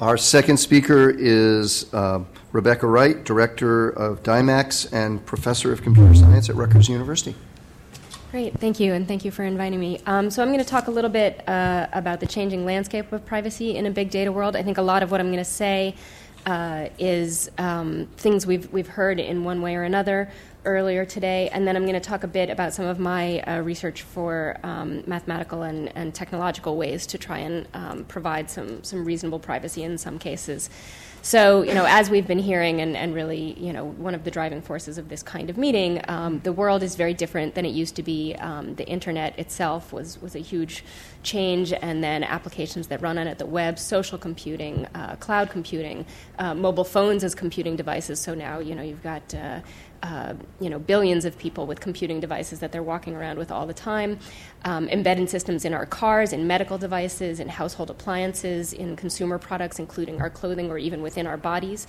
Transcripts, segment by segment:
Our second speaker is Rebecca Wright, Director of DIMACS and Professor of Computer Science at Rutgers University. Great, thank you, and thank you for inviting me. So I'm going to talk a little bit about the changing landscape of privacy in a big data world. I think a lot of what I'm going to say is things we've heard in one way or another earlier today, and then I'm going to talk a bit about some of my research for mathematical and technological ways to try and provide some reasonable privacy in some cases. So, as we've been hearing, and really, one of the driving forces of this kind of meeting, the world is very different than it used to be. The internet itself was a huge change, and then applications that run on it, the web, social computing, cloud computing, mobile phones as computing devices. So now, you've got billions of people with computing devices that they're walking around with all the time. Embedded systems in our cars, in medical devices, in household appliances, in consumer products, including our clothing or even within our bodies,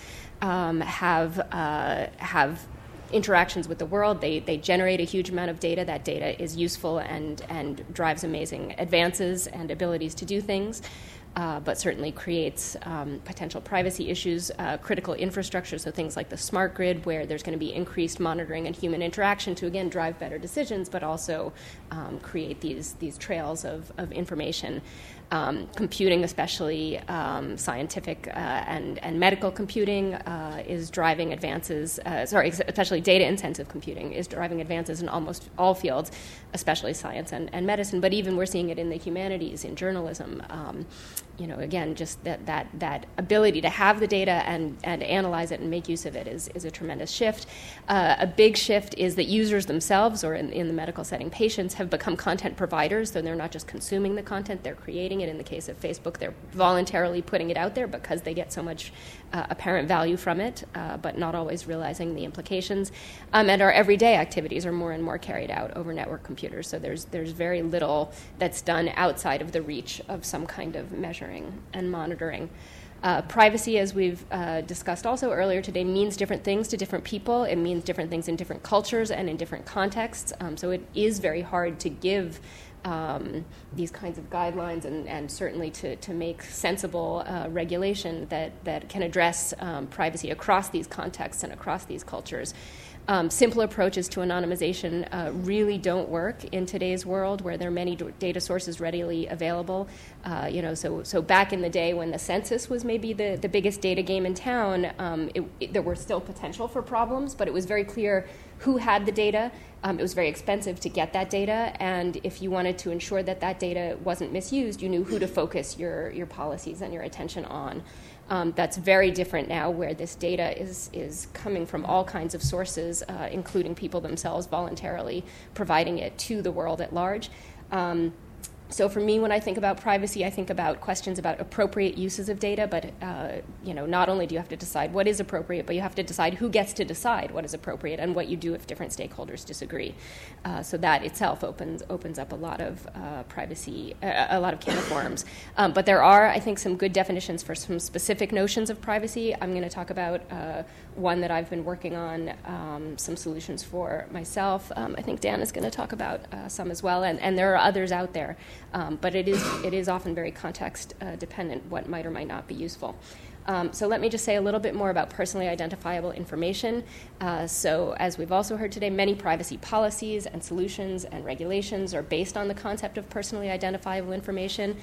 have interactions with the world. They generate a huge amount of data. That data is useful and drives amazing advances and abilities to do things. But certainly creates potential privacy issues, critical infrastructure, so things like the smart grid, where there's going to be increased monitoring and human interaction to, again, drive better decisions, but also create these trails of information. Computing, especially scientific and medical computing, is driving advances, especially data-intensive computing is driving advances in almost all fields, especially science and medicine, but even we're seeing it in the humanities, in journalism. Again, just that ability to have the data and analyze it and make use of it is a tremendous shift. A big shift is that users themselves, or in the medical setting, patients, have become content providers, so they're not just consuming the content, they're creating it. In the case of Facebook, they're voluntarily putting it out there because they get so much apparent value from it, but not always realizing the implications. And our everyday activities are more and more carried out over network computers, so there's very little that's done outside of the reach of some kind of measuring and monitoring. Privacy, as we've discussed also earlier today, means different things to different people. It means different things in different cultures and in different contexts. So it is very hard to give these kinds of guidelines and certainly to make sensible regulation that can address privacy across these contexts and across these cultures. Simple approaches to anonymization really don't work in today's world, where there are many data sources readily available. So back in the day when the census was maybe the biggest data game in town, there were still potential for problems, but it was very clear who had the data. It was very expensive to get that data, and if you wanted to ensure that data wasn't misused, you knew who to focus your policies and your attention on. That's very different now, where this data is coming from all kinds of sources, including people themselves voluntarily providing it to the world at large. So for me, when I think about privacy, I think about questions about appropriate uses of data, but not only do you have to decide what is appropriate, but you have to decide who gets to decide what is appropriate and what you do if different stakeholders disagree. So that itself opens up a lot of privacy, a lot of can of worms. But there are, I think, some good definitions for some specific notions of privacy. I'm going to talk about one that I've been working on, some solutions for myself. I think Dan is going to talk about some as well, and there are others out there. But it is often very context dependent what might or might not be useful. So let me just say a little bit more about personally identifiable information. So as we've also heard today, many privacy policies and solutions and regulations are based on the concept of personally identifiable information.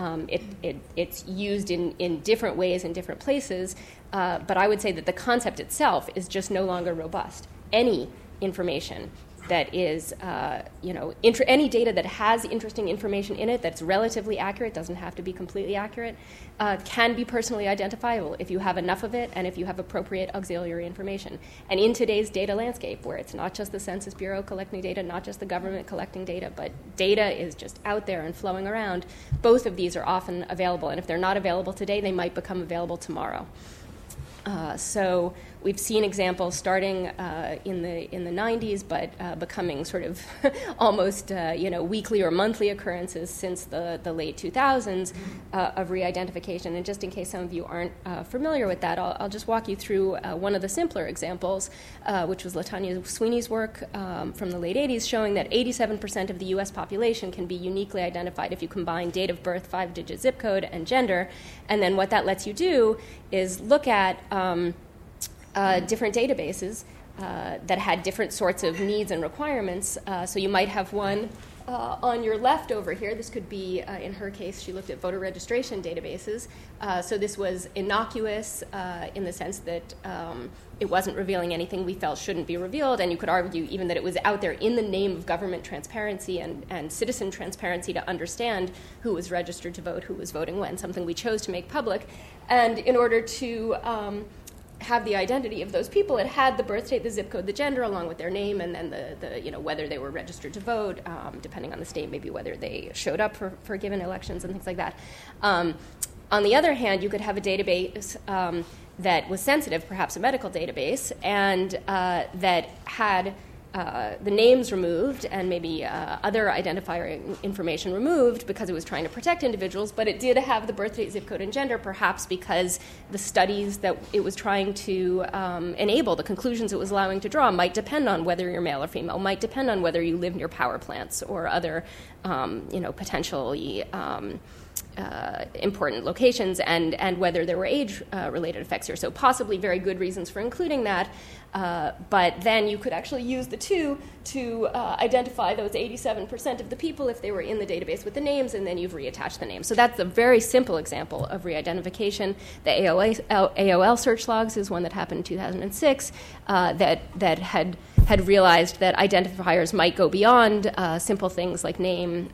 It's used in different ways in different places, but I would say that the concept itself is just no longer robust. Any information that is, any data that has interesting information in it that's relatively accurate, doesn't have to be completely accurate, can be personally identifiable if you have enough of it and if you have appropriate auxiliary information. And in today's data landscape, where it's not just the Census Bureau collecting data, not just the government collecting data, but data is just out there and flowing around, both of these are often available. And if they're not available today, they might become available tomorrow. So we've seen examples starting in the 90s, but becoming sort of almost weekly or monthly occurrences since the late 2000s of re-identification. And just in case some of you aren't familiar with that, I'll just walk you through one of the simpler examples, which was LaTanya Sweeney's work from the late 80s, showing that 87% of the U.S. population can be uniquely identified if you combine date of birth, 5-digit zip code, and gender. And then what that lets you do is look at different databases that had different sorts of needs and requirements. So you might have one on your left over here. This could be, in her case, she looked at voter registration databases. So this was innocuous in the sense that it wasn't revealing anything we felt shouldn't be revealed, and you could argue even that it was out there in the name of government transparency and citizen transparency to understand who was registered to vote, who was voting when, something we chose to make public. And in order to have the identity of those people, it had the birth date, the zip code, the gender, along with their name, and then the whether they were registered to vote, depending on the state, maybe whether they showed up for given elections and things like that. On the other hand, you could have a database that was sensitive, perhaps a medical database, and that had the names removed and maybe other identifier information removed because it was trying to protect individuals, but it did have the birth date, zip code, and gender, perhaps because the studies that it was trying to enable, the conclusions it was allowing to draw, might depend on whether you're male or female, might depend on whether you live near power plants or other potentially important locations, and whether there were age-related effects here. So possibly very good reasons for including that, but then you could actually use the two to identify those 87% of the people if they were in the database with the names, and then you've reattached the names. So that's a very simple example of re-identification. The AOL search logs is one that happened in 2006 that had realized that identifiers might go beyond simple things like name,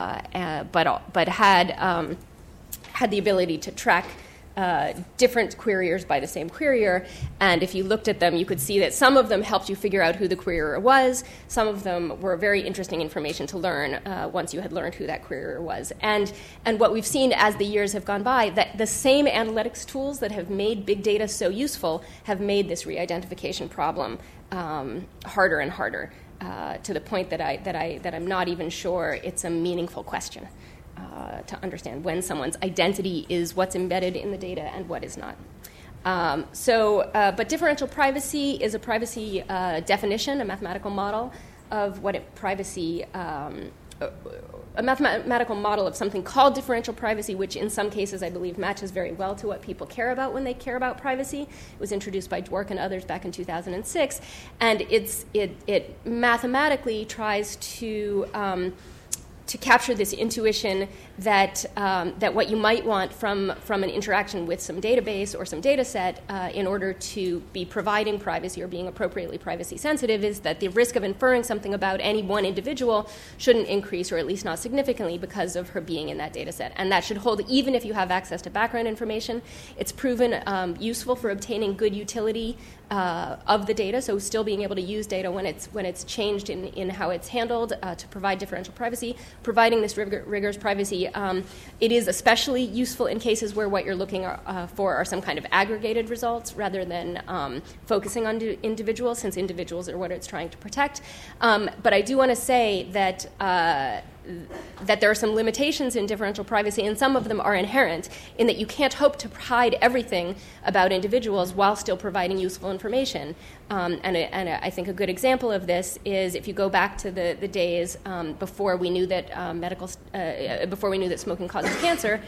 but had the ability to track different queriers by the same querier, and if you looked at them, you could see that some of them helped you figure out who the querier was. Some of them were very interesting information to learn once you had learned who that querier was. And what we've seen as the years have gone by, that the same analytics tools that have made big data so useful have made this re-identification problem harder and harder, to the point that I'm not even sure it's a meaningful question to understand when someone's identity is what's embedded in the data and what is not. But differential privacy is a privacy definition, a mathematical model of what a mathematical model of something called differential privacy, which in some cases I believe matches very well to what people care about when they care about privacy. It was introduced by Dwork and others back in 2006, and it mathematically tries to capture this intuition that what you might want from an interaction with some database or some data set in order to be providing privacy or being appropriately privacy sensitive is that the risk of inferring something about any one individual shouldn't increase, or at least not significantly, because of her being in that data set. And that should hold even if you have access to background information. It's proven useful for obtaining good utility of the data, so still being able to use data when it's changed in how it's handled to provide differential privacy. Providing this rigorous privacy, it is especially useful in cases where what you're looking for are some kind of aggregated results rather than focusing on individuals, since individuals are what it's trying to protect. But I do want to say that there are some limitations in differential privacy, and some of them are inherent in that you can't hope to hide everything about individuals while still providing useful information. And I think a good example of this is if you go back to the days before we knew that before we knew that smoking causes cancer.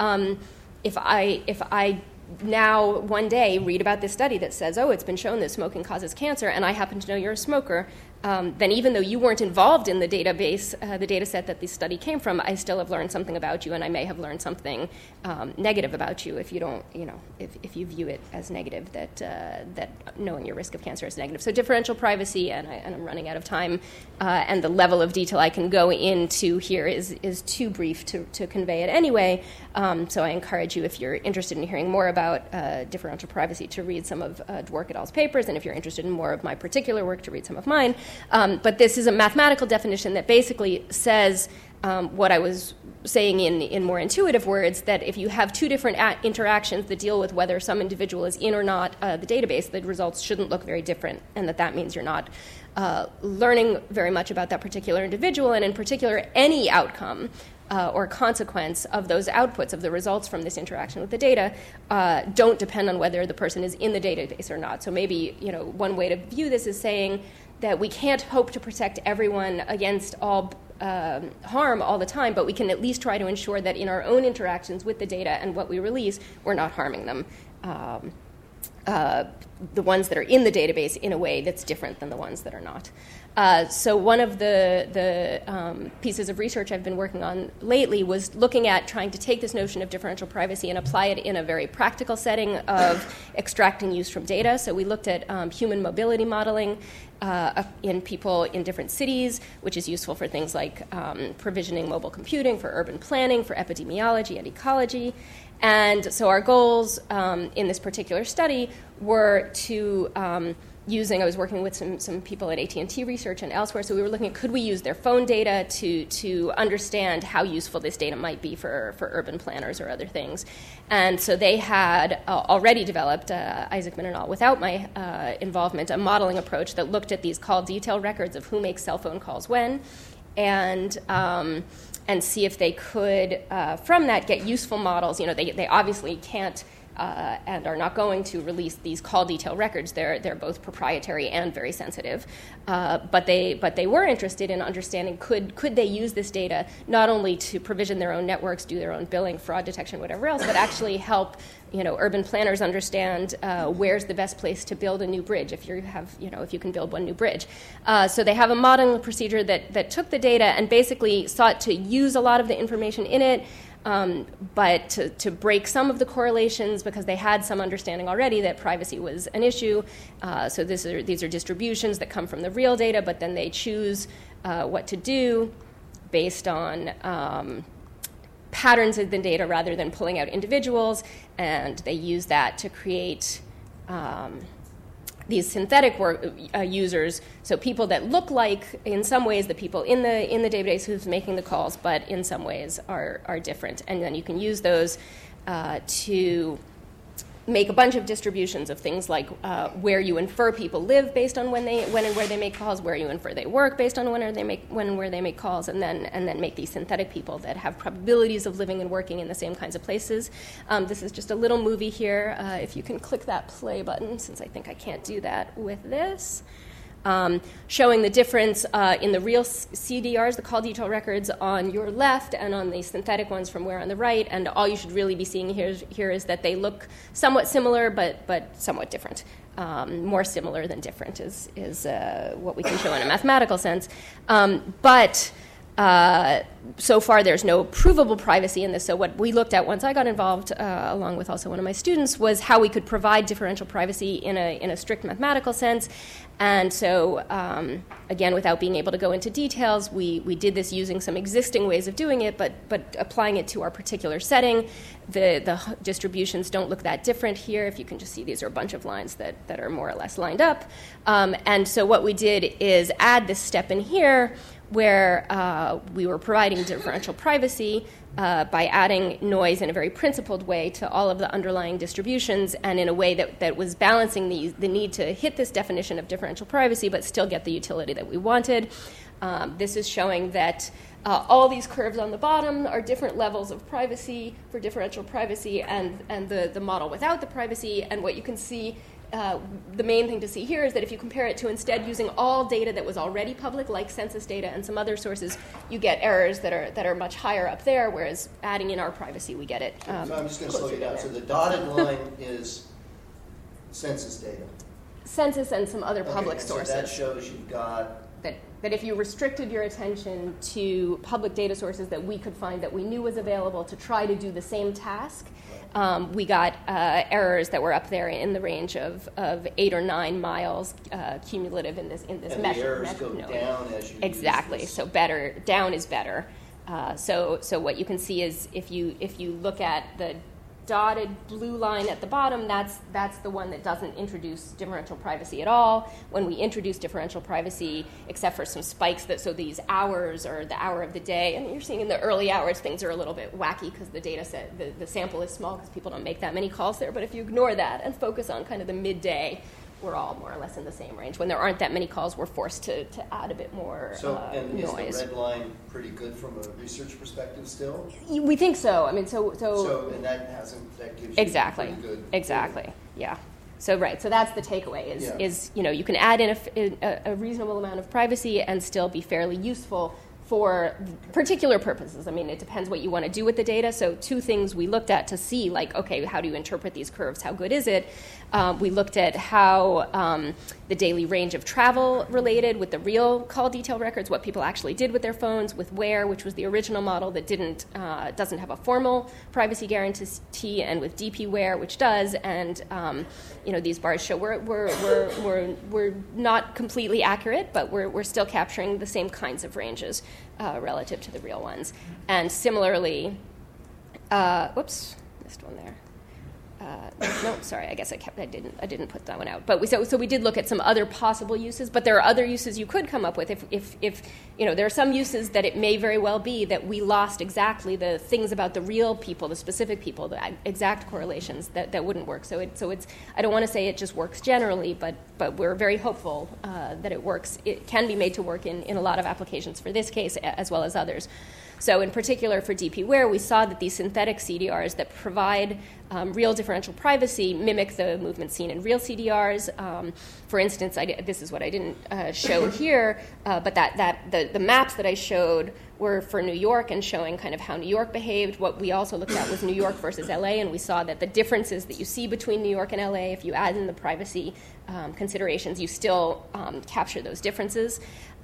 If I now one day read about this study that says, oh, it's been shown that smoking causes cancer, and I happen to know you're a smoker, then even though you weren't involved in the database, the data set that this study came from, I still have learned something about you, and I may have learned something negative about you if you don't, if you view it as negative, that knowing your risk of cancer is negative. So differential privacy, and I'm running out of time, and the level of detail I can go into here is too brief to convey it anyway. So I encourage you, if you're interested in hearing more about differential privacy, to read some of Dwork et al.'s papers, and if you're interested in more of my particular work, to read some of mine. But this is a mathematical definition that basically says what I was saying in more intuitive words, that if you have two different interactions that deal with whether some individual is in or not the database, the results shouldn't look very different, and that means you're not learning very much about that particular individual, and in particular, any outcome or consequence of those outputs of the results from this interaction with the data don't depend on whether the person is in the database or not. So maybe one way to view this is saying that we can't hope to protect everyone against all harm all the time, but we can at least try to ensure that in our own interactions with the data and what we release, we're not harming them. The ones that are in the database in a way that's different than the ones that are not. So one of the pieces of research I've been working on lately was looking at trying to take this notion of differential privacy and apply it in a very practical setting of extracting use from data. So we looked at human mobility modeling in people in different cities, which is useful for things like provisioning mobile computing, for urban planning, for epidemiology and ecology. And so our goals in this particular study were to I was working with some people at AT&T Research and elsewhere, so we were looking at could we use their phone data to understand how useful this data might be for urban planners or other things. And so they had already developed, Isaacman and all, without my involvement, a modeling approach that looked at these call detail records of who makes cell phone calls when, and see if they could, from that, get useful models. They obviously can't and are not going to release these call detail records. They're both proprietary and very sensitive. But they were interested in understanding could they use this data not only to provision their own networks, do their own billing, fraud detection, whatever else, but actually help urban planners understand where's the best place to build a new bridge if you can build one new bridge. So they have a modeling procedure that took the data and basically sought to use a lot of the information in it, but to break some of the correlations because they had some understanding already that privacy was an issue. So these are distributions that come from the real data, but then they choose what to do based on patterns in the data rather than pulling out individuals, and they use that to create these synthetic users, so people that look like, in some ways, the people in the database who's making the calls, but in some ways are different. And then you can use those to make a bunch of distributions of things like where you infer people live based on when and where they make calls, where you infer they work based on when and where they make calls, and then make these synthetic people that have probabilities of living and working in the same kinds of places. This is just a little movie here. If you can click that play button, since I think I can't do that with this. Showing the difference in the real CDRs, the call detail records, on your left and on the synthetic ones from where on the right. And all you should really be seeing here is that they look somewhat similar but somewhat different. More similar than different is what we can show in a mathematical sense. But so far, there's no provable privacy in this. So what we looked at once I got involved, along with also one of my students, was how we could provide differential privacy in a strict mathematical sense. And so, again, without being able to go into details, we did this using some existing ways of doing it, but applying it to our particular setting. The distributions don't look that different here. If you can just see, these are a bunch of lines that are more or less lined up. And so what we did is add this step in here where we were providing differential privacy by adding noise in a very principled way to all of the underlying distributions, and in a way that was balancing the need to hit this definition of differential privacy but still get the utility that we wanted. This is showing that all these curves on the bottom are different levels of privacy for differential privacy and the model without the privacy. And what you can see, the main thing to see here is that if you compare it to instead using all data that was already public, like census data and some other sources, you get errors that are much higher up there, whereas adding in our privacy, we get it. So I'm just going to slow you down. So the dotted line is census data. Census and some other public sources. So that shows you've got... That if you restricted your attention to public data sources that we could find that we knew was available to try to do the same task, we got errors that were up there in the range of 8 or 9 miles cumulative in this and mesh. The errors go down as you exactly. Use this. So down is better. So what you can see is if you look at dotted blue line at the bottom, that's the one that doesn't introduce differential privacy at all. When we introduce differential privacy, except for some spikes, so these hours or the hour of the day, and you're seeing in the early hours things are a little bit wacky because the data set, the sample is small because people don't make that many calls there. But if you ignore that and focus on kind of the midday, we're all more or less in the same range. When there aren't that many calls, we're forced to add a bit more and noise. Is the red line pretty good from a research perspective still? We think so. I mean, So and that gives you exactly, pretty good exactly, data. Yeah. So that's the takeaway is you can add in a reasonable amount of privacy and still be fairly useful for particular purposes. I mean, it depends what you want to do with the data. So two things we looked at to see, like, okay, how do you interpret these curves? How good is it? We looked at how the daily range of travel related with the real call detail records, what people actually did with their phones, with WHERE, which was the original model that doesn't have a formal privacy guarantee, and with DP-WHERE, which does. And these bars show we're not completely accurate, but we're still capturing the same kinds of ranges relative to the real ones. And similarly, missed one there. No, sorry. I guess I didn't put that one out. But we did look at some other possible uses. But there are other uses you could come up with. If there are some uses that it may very well be that we lost exactly the things about the real people, the specific people, the exact correlations that wouldn't work. So it's I don't want to say it just works generally, but we're very hopeful that it works. It can be made to work in a lot of applications for this case as well as others. So in particular for DP-WHERE, we saw that these synthetic CDRs that provide real differential privacy mimic the movement seen in real CDRs. For instance, this is what I didn't show here, but the maps that I showed were for New York and showing kind of how New York behaved. What we also looked at was New York versus LA, and we saw that the differences that you see between New York and LA, if you add in the privacy considerations, you still capture those differences.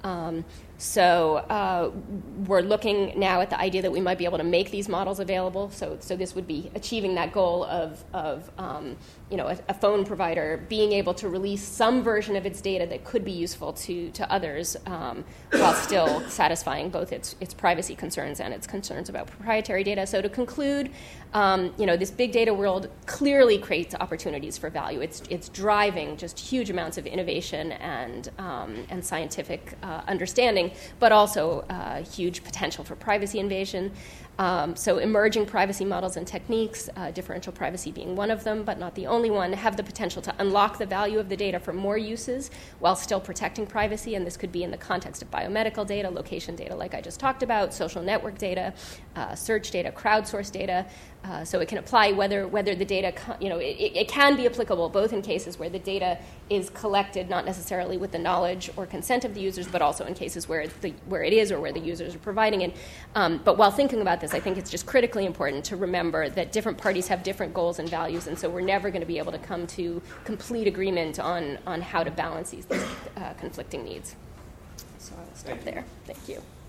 So we're looking now at the idea that we might be able to make these models available. So this would be achieving that goal of a phone provider being able to release some version of its data that could be useful to others while still satisfying both its privacy concerns and its concerns about proprietary data. So to conclude, this big data world clearly creates opportunities for value. It's driving just huge amounts of innovation and scientific understanding, but also huge potential for privacy invasion. So emerging privacy models and techniques, differential privacy being one of them, but not the only one, have the potential to unlock the value of the data for more uses while still protecting privacy. And this could be in the context of biomedical data, location data like I just talked about, social network data, search data, crowdsourced data. So it can apply whether the data, it can be applicable both in cases where the data is collected not necessarily with the knowledge or consent of the users, but also in cases where it is or where the users are providing it. But while thinking about this, I think it's just critically important to remember that different parties have different goals and values, and so we're never going to be able to come to complete agreement on how to balance these conflicting needs. So I'll stop there. Thank you.